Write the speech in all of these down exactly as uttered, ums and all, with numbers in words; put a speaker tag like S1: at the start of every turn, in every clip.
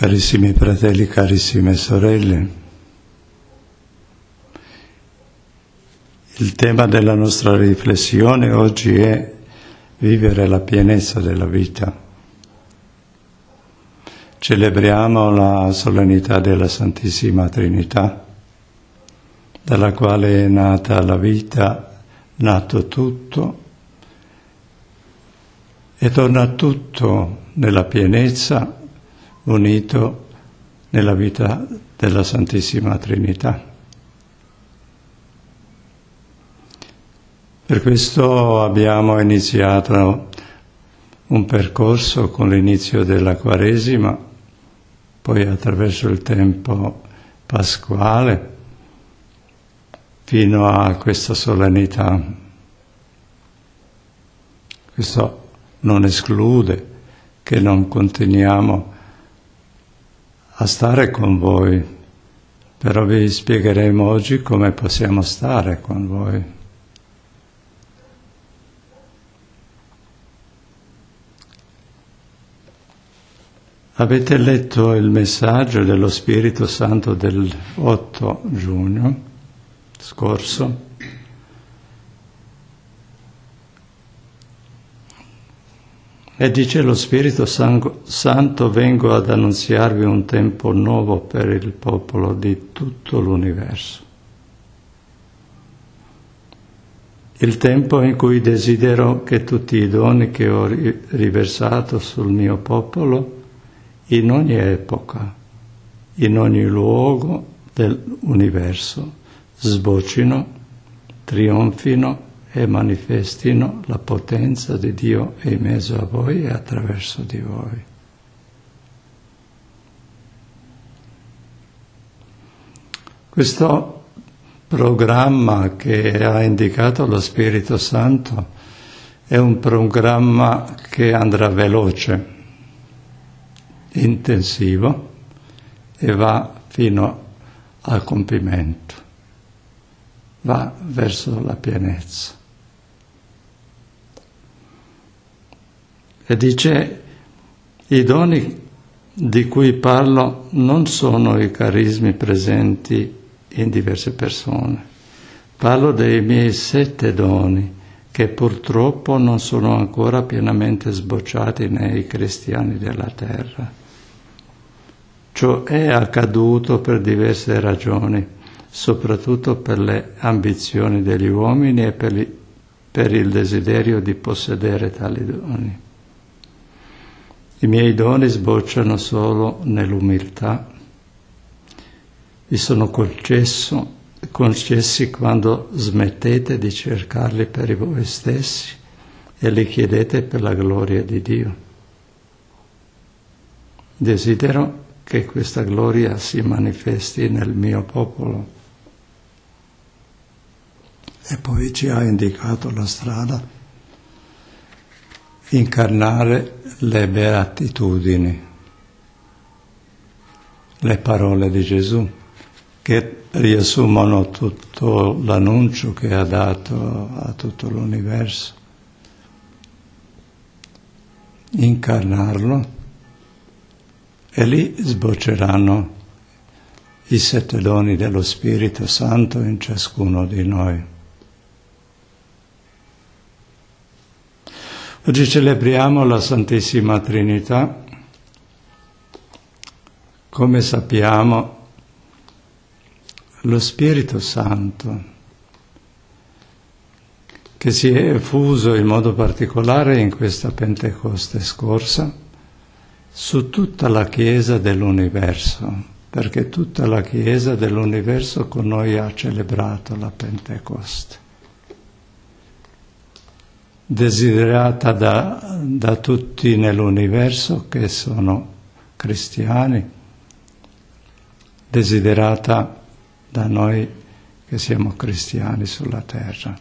S1: Carissimi fratelli, carissime sorelle, il tema della nostra riflessione oggi è vivere la pienezza della vita. Celebriamo la solennità della Santissima Trinità, dalla quale è nata la vita, nato tutto, e torna tutto nella pienezza, unito nella vita della Santissima Trinità. Per questo abbiamo iniziato un percorso con l'inizio della Quaresima, poi attraverso il tempo pasquale, fino a questa solennità. Questo non esclude che non continuiamo a stare con voi, però vi spiegheremo oggi come possiamo stare con voi. Avete letto il messaggio dello Spirito Santo del otto giugno scorso? E dice: lo Spirito Santo vengo ad annunziarvi un tempo nuovo per il popolo di tutto l'universo. Il tempo in cui desidero che tutti i doni che ho riversato sul mio popolo, in ogni epoca, in ogni luogo dell'universo, sbocino, trionfino e manifestino la potenza di Dio in mezzo a voi e attraverso di voi. Questo programma che ha indicato lo Spirito Santo è un programma che andrà veloce, intensivo e va fino al compimento, va verso la pienezza. E dice: i doni di cui parlo non sono i carismi presenti in diverse persone. Parlo dei miei sette doni che purtroppo non sono ancora pienamente sbocciati nei cristiani della terra. Ciò è accaduto per diverse ragioni, soprattutto per le ambizioni degli uomini e per, li, per il desiderio di possedere tali doni. I miei doni sbocciano solo nell'umiltà. Vi sono concesso, concessi quando smettete di cercarli per voi stessi e li chiedete per la gloria di Dio. Desidero che questa gloria si manifesti nel mio popolo. E poi ci ha indicato la strada: incarnare le beatitudini, le parole di Gesù, che riassumono tutto l'annuncio che ha dato a tutto l'universo. Incarnarlo, e lì sbocceranno i sette doni dello Spirito Santo in ciascuno di noi. Oggi celebriamo la Santissima Trinità. Come sappiamo, lo Spirito Santo, che si è effuso in modo particolare in questa Pentecoste scorsa, su tutta la Chiesa dell'universo, perché tutta la Chiesa dell'universo con noi ha celebrato la Pentecoste, desiderata da, da tutti nell'universo che sono cristiani, desiderata da noi che siamo cristiani sulla terra.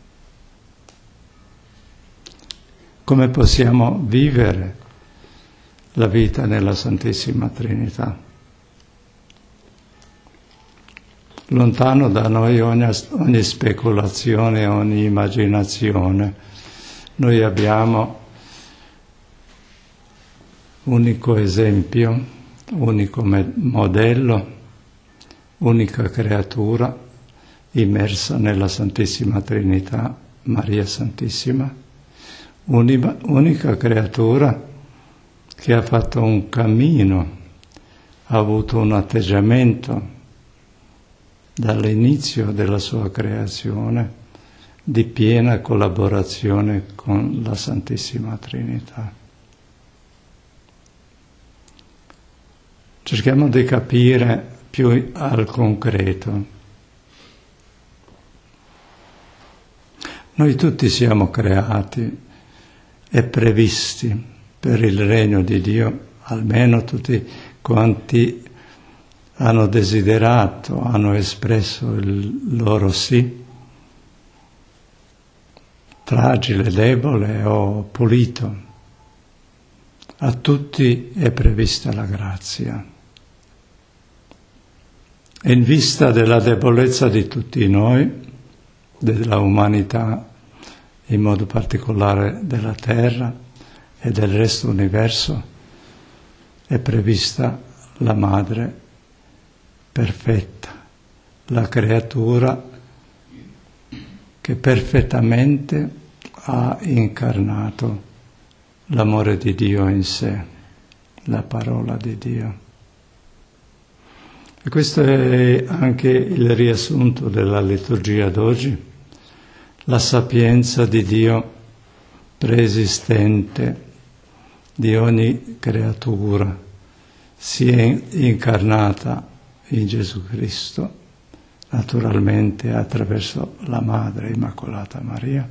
S1: Come possiamo vivere la vita nella Santissima Trinità? Lontano da noi ogni, ogni speculazione, ogni immaginazione. Noi abbiamo unico esempio unico modello, unica creatura immersa nella Santissima Trinità, Maria Santissima, unica creatura che ha fatto un cammino, ha avuto un atteggiamento dall'inizio della sua creazione di piena collaborazione con la Santissima Trinità. Cerchiamo di capire più al concreto. Noi tutti siamo creati e previsti per il regno di Dio, almeno tutti quanti hanno desiderato, hanno espresso il loro sì, fragile, debole o pulito. A tutti è prevista la grazia. E in vista della debolezza di tutti noi, della umanità, in modo particolare della Terra e del resto universo, è prevista la Madre perfetta, la creatura che perfettamente ha incarnato l'amore di Dio in sé, la parola di Dio. E questo è anche il riassunto della liturgia d'oggi, la sapienza di Dio preesistente di ogni creatura, si è incarnata in Gesù Cristo, naturalmente attraverso la Madre Immacolata Maria,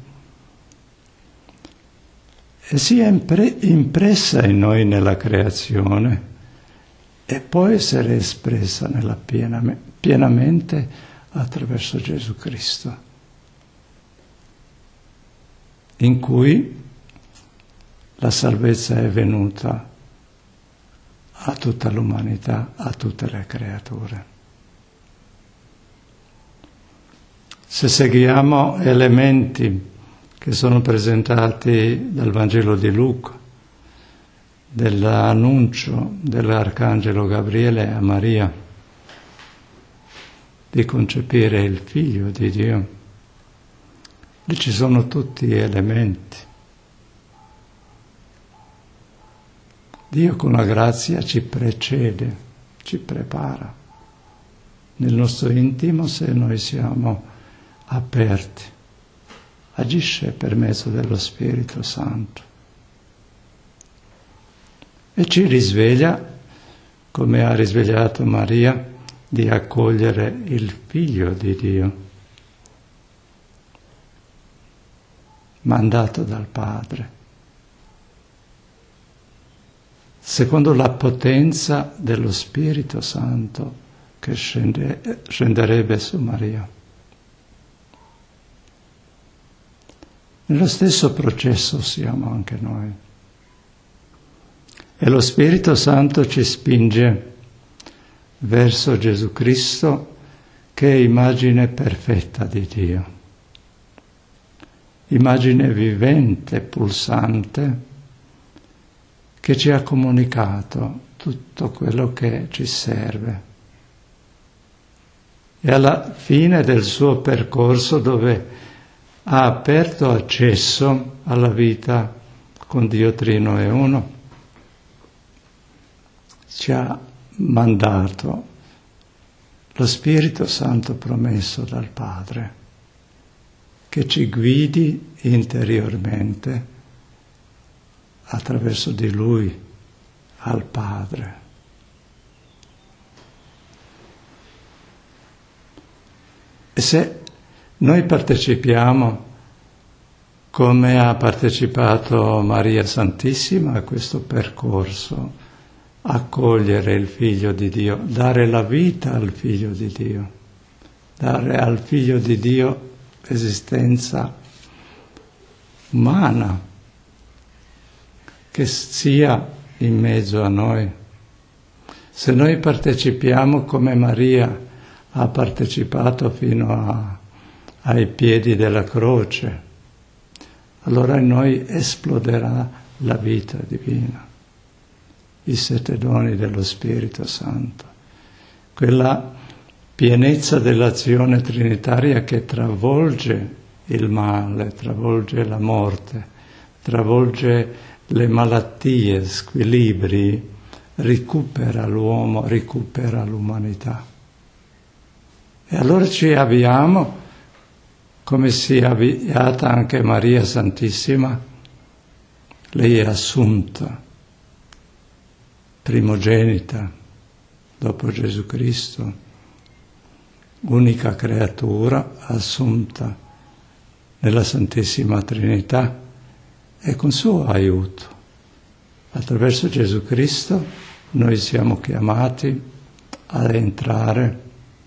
S1: e si è impre- impressa in noi nella creazione e può essere espressa nella piena, pienamente attraverso Gesù Cristo, in cui la salvezza è venuta a tutta l'umanità, a tutte le creature. Se seguiamo elementi che sono presentati dal Vangelo di Luca, dell'annuncio dell'Arcangelo Gabriele a Maria di concepire il Figlio di Dio, lì ci sono tutti gli elementi. Dio con la grazia ci precede, ci prepara nel nostro intimo se noi siamo aperti. Agisce per mezzo dello Spirito Santo e ci risveglia, come ha risvegliato Maria, di accogliere il Figlio di Dio, mandato dal Padre, secondo la potenza dello Spirito Santo che scende, scenderebbe su Maria. Nello stesso processo siamo anche noi. E lo Spirito Santo ci spinge verso Gesù Cristo, che è immagine perfetta di Dio, immagine vivente, pulsante, che ci ha comunicato tutto quello che ci serve. E alla fine del suo percorso, dove ha aperto accesso alla vita con Dio Trino e Uno, ci ha mandato lo Spirito Santo promesso dal Padre, che ci guidi interiormente attraverso di Lui al Padre. E se noi partecipiamo, come ha partecipato Maria Santissima, a questo percorso, accogliere il Figlio di Dio, dare la vita al Figlio di Dio, dare al Figlio di Dio esistenza umana, che sia in mezzo a noi. Se noi partecipiamo come Maria ha partecipato fino a, ai piedi della croce, allora in noi esploderà la vita divina. i sette doni dello Spirito Santo, quella pienezza dell'azione trinitaria che travolge il male, travolge la morte, travolge le malattie, squilibri, recupera l'uomo, recupera l'umanità. E allora ci avviamo, come si è avviata anche Maria Santissima. Lei è assunta, primogenita dopo Gesù Cristo, unica creatura assunta nella Santissima Trinità, e con suo aiuto, attraverso Gesù Cristo, noi siamo chiamati ad entrare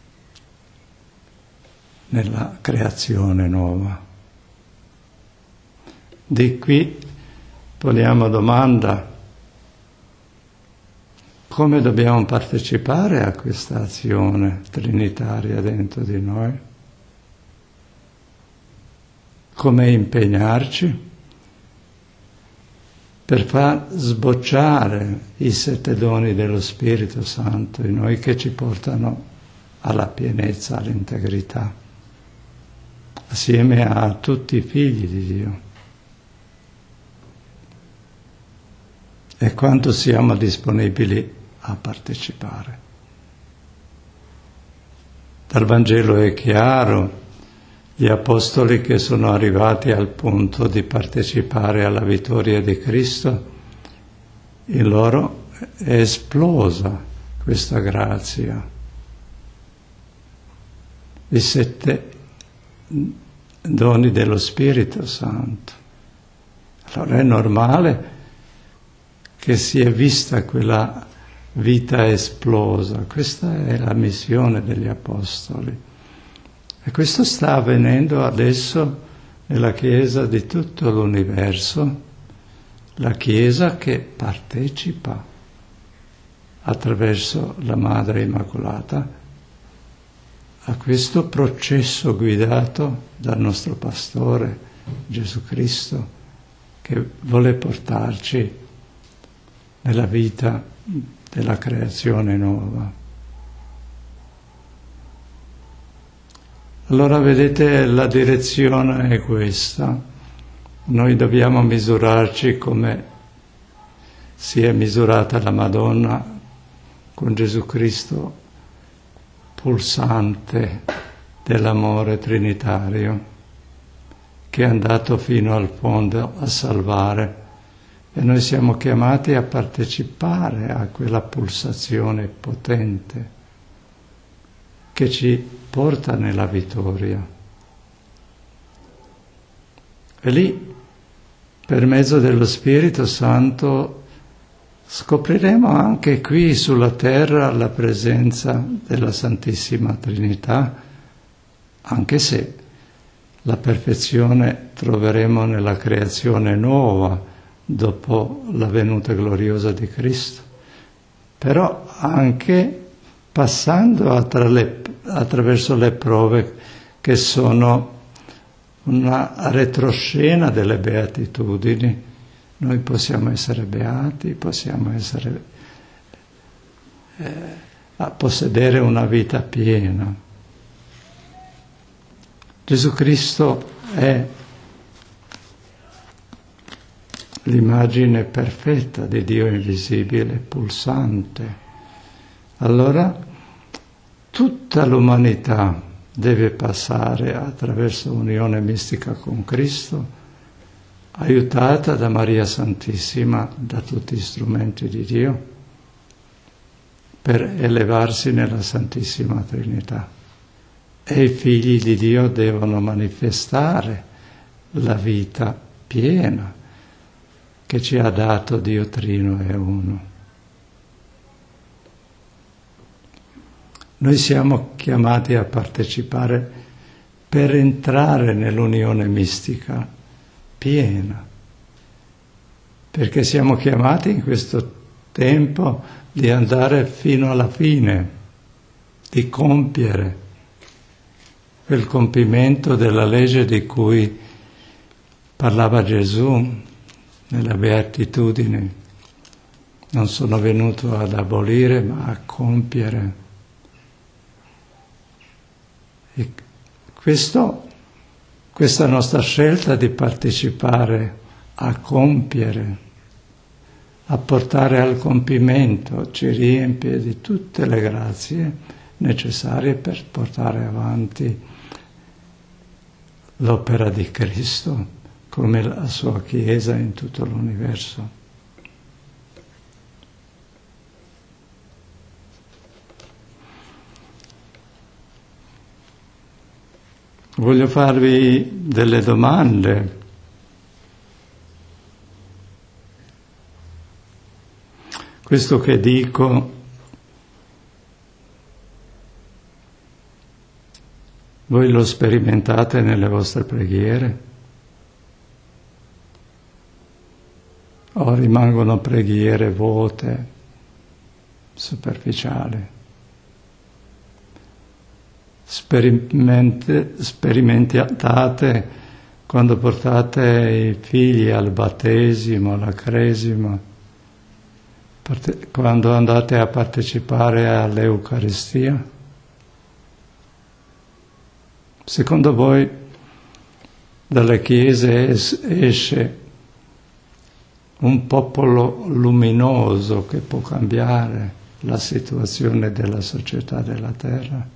S1: nella creazione nuova. Di qui poniamo domanda: come dobbiamo partecipare a questa azione trinitaria dentro di noi? Come impegnarci per far sbocciare i sette doni dello Spirito Santo in noi, che ci portano alla pienezza, all'integrità, assieme a tutti i figli di Dio. E quanto siamo disponibili a partecipare. Dal Vangelo è chiaro: gli apostoli che sono arrivati al punto di partecipare alla vittoria di Cristo, in loro è esplosa questa grazia. I sette doni dello Spirito Santo. Allora è normale che si è vista quella vita esplosa. Questa è la missione degli apostoli. E questo sta avvenendo adesso nella Chiesa di tutto l'universo, la Chiesa che partecipa attraverso la Madre Immacolata a questo processo guidato dal nostro Pastore Gesù Cristo, che vuole portarci nella vita della creazione nuova. Allora vedete, la direzione è questa. Noi dobbiamo misurarci come si è misurata la Madonna con Gesù Cristo, pulsante dell'amore trinitario, che è andato fino al fondo a salvare. E noi siamo chiamati a partecipare a quella pulsazione potente che ci porta nella vittoria. E lì, per mezzo dello Spirito Santo, scopriremo anche qui sulla terra la presenza della Santissima Trinità, anche se la perfezione troveremo nella creazione nuova dopo la venuta gloriosa di Cristo, però anche passando attra le, attraverso le prove che sono una retroscena delle beatitudini. Noi possiamo essere beati, possiamo essere eh, a possedere una vita piena. Gesù Cristo è l'immagine perfetta di Dio invisibile, pulsante. Allora tutta l'umanità deve passare attraverso un'unione mistica con Cristo, aiutata da Maria Santissima, da tutti gli strumenti di Dio, per elevarsi nella Santissima Trinità. E i figli di Dio devono manifestare la vita piena che ci ha dato Dio Trino e Uno. Noi siamo chiamati a partecipare per entrare nell'unione mistica piena, perché siamo chiamati in questo tempo di andare fino alla fine, di compiere quel compimento della legge di cui parlava Gesù nella Beatitudine, Non sono venuto ad abolire, ma a compiere. E questo, questa nostra scelta di partecipare a compiere, a portare al compimento, ci riempie di tutte le grazie necessarie per portare avanti l'opera di Cristo come la sua Chiesa in tutto l'universo. Voglio farvi delle domande. Questo che dico, voi lo sperimentate nelle vostre preghiere? O rimangono preghiere vuote, superficiali? Sperimente, sperimentate quando portate i figli al battesimo, alla cresima, parte, quando andate a partecipare all'Eucaristia. Secondo voi dalle chiese es, esce un popolo luminoso che può cambiare la situazione della società della terra?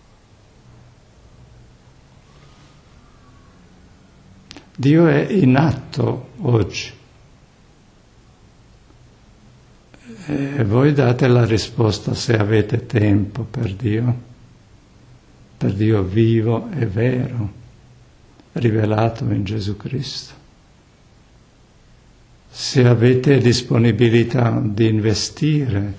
S1: Dio è in atto oggi e voi date la risposta se avete tempo per Dio, per Dio vivo e vero, rivelato in Gesù Cristo. Se avete disponibilità di investire,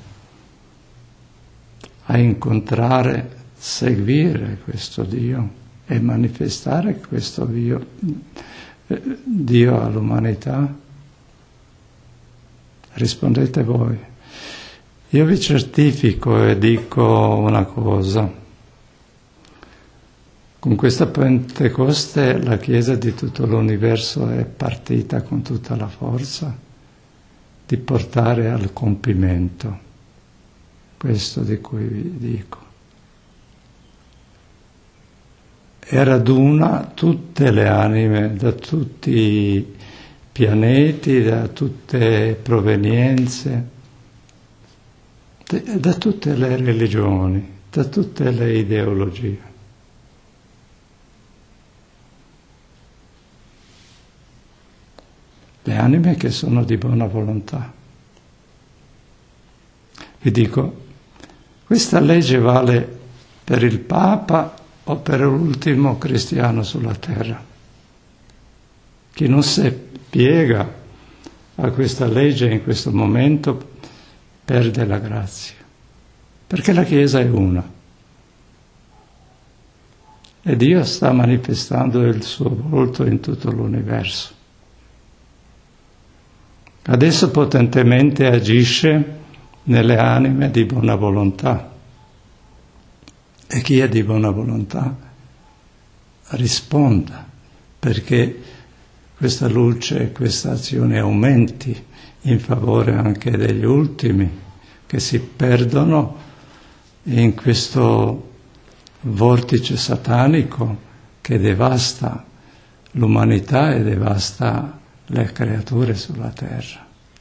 S1: a incontrare, seguire questo Dio e manifestare questo Dio, Dio all'umanità? Rispondete voi. Io vi certifico e dico una cosa. Con questa Pentecoste la Chiesa di tutto l'universo è partita con tutta la forza di portare al compimento questo di cui vi dico. E raduna tutte le anime da tutti i pianeti, da tutte le provenienze, da tutte le religioni, da tutte le ideologie. Le anime che sono di buona volontà. Vi dico, questa legge vale per il Papa o per l'ultimo cristiano sulla terra. Chi non si piega a questa legge in questo momento perde la grazia, perché la Chiesa è una. E Dio sta manifestando il suo volto in tutto l'universo. Adesso potentemente agisce nelle anime di buona volontà. E chi è di buona volontà risponda, perché questa luce, questa azione aumenti in favore anche degli ultimi che si perdono in questo vortice satanico che devasta l'umanità e devasta le creature sulla terra.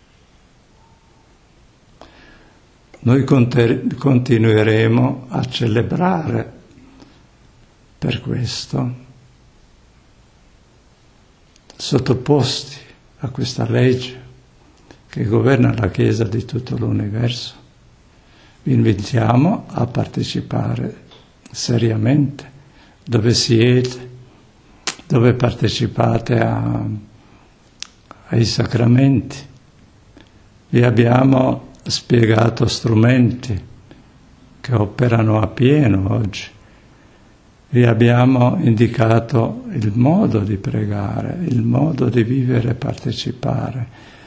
S1: Noi continueremo a celebrare per questo, sottoposti a questa legge che governa la Chiesa di tutto l'universo. Vi invitiamo a partecipare seriamente dove siete, dove partecipate a, ai sacramenti. Vi abbiamo spiegato strumenti che operano a pieno oggi. Vi abbiamo indicato il modo di pregare, il modo di vivere e partecipare,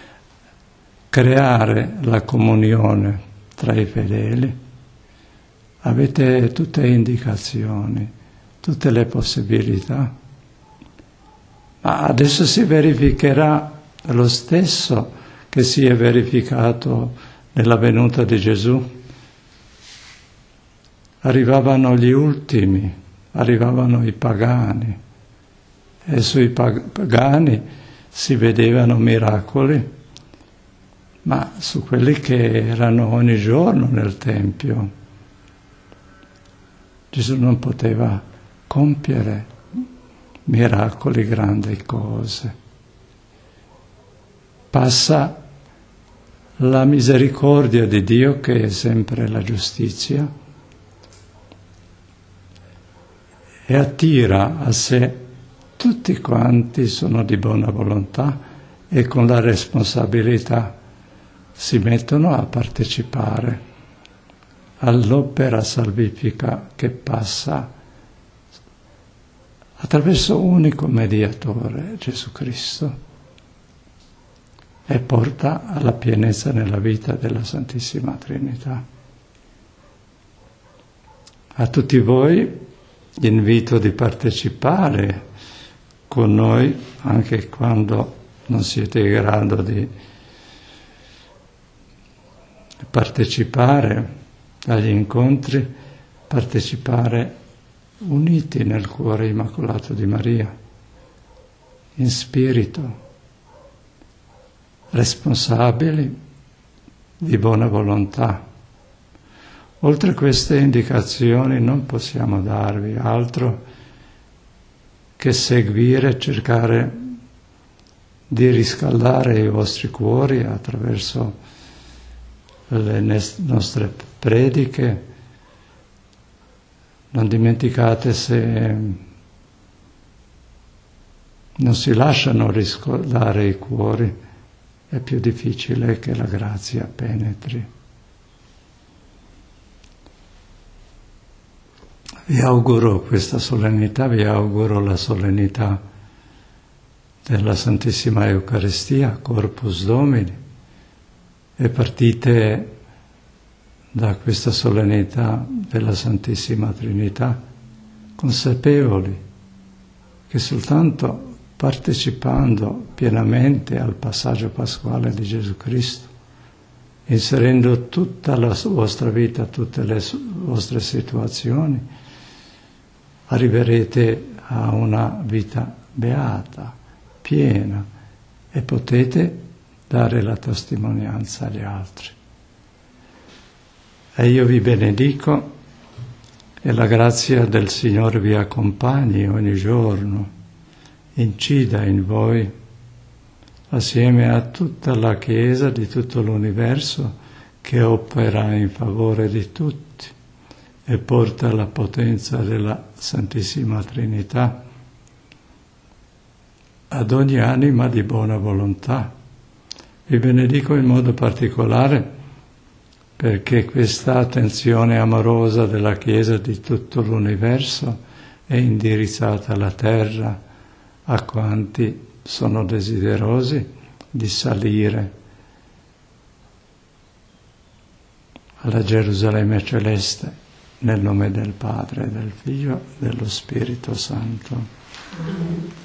S1: creare la comunione tra i fedeli. Avete tutte le indicazioni, tutte le possibilità. Ma adesso si verificherà lo stesso che si è verificato nella venuta di Gesù, arrivavano gli ultimi, arrivavano i pagani, e sui pagani si vedevano miracoli, ma su quelli che erano ogni giorno nel Tempio Gesù non poteva compiere miracoli, grandi cose. Passa la misericordia di Dio, che è sempre la giustizia, e attira a sé tutti quanti sono di buona volontà e con la responsabilità si mettono a partecipare all'opera salvifica che passa attraverso un unico mediatore, Gesù Cristo, e porta alla pienezza nella vita della Santissima Trinità. A tutti voi invito di partecipare con noi, anche quando non siete in grado di partecipare agli incontri, partecipare uniti nel cuore immacolato di Maria, in spirito, responsabili di buona volontà. Oltre queste indicazioni non possiamo darvi altro che seguire, cercare di riscaldare i vostri cuori attraverso le nostre prediche. Non dimenticate, se non si lasciano riscaldare i cuori, è più difficile che la grazia penetri. Vi auguro questa solennità, vi auguro la solennità della Santissima Eucaristia, Corpus Domini, e partite da questa solennità della Santissima Trinità consapevoli che soltanto partecipando pienamente al passaggio pasquale di Gesù Cristo, inserendo tutta la vostra vita, tutte le vostre situazioni, arriverete a una vita beata, piena, e potete dare la testimonianza agli altri. E io vi benedico e la grazia del Signore vi accompagni ogni giorno, incida in voi, assieme a tutta la Chiesa di tutto l'universo che opera in favore di tutti e porta la potenza della Santissima Trinità ad ogni anima di buona volontà. Vi benedico in modo particolare perché questa attenzione amorosa della Chiesa di tutto l'universo è indirizzata alla terra, a quanti sono desiderosi di salire alla Gerusalemme celeste nel nome del Padre, del Figlio e dello Spirito Santo.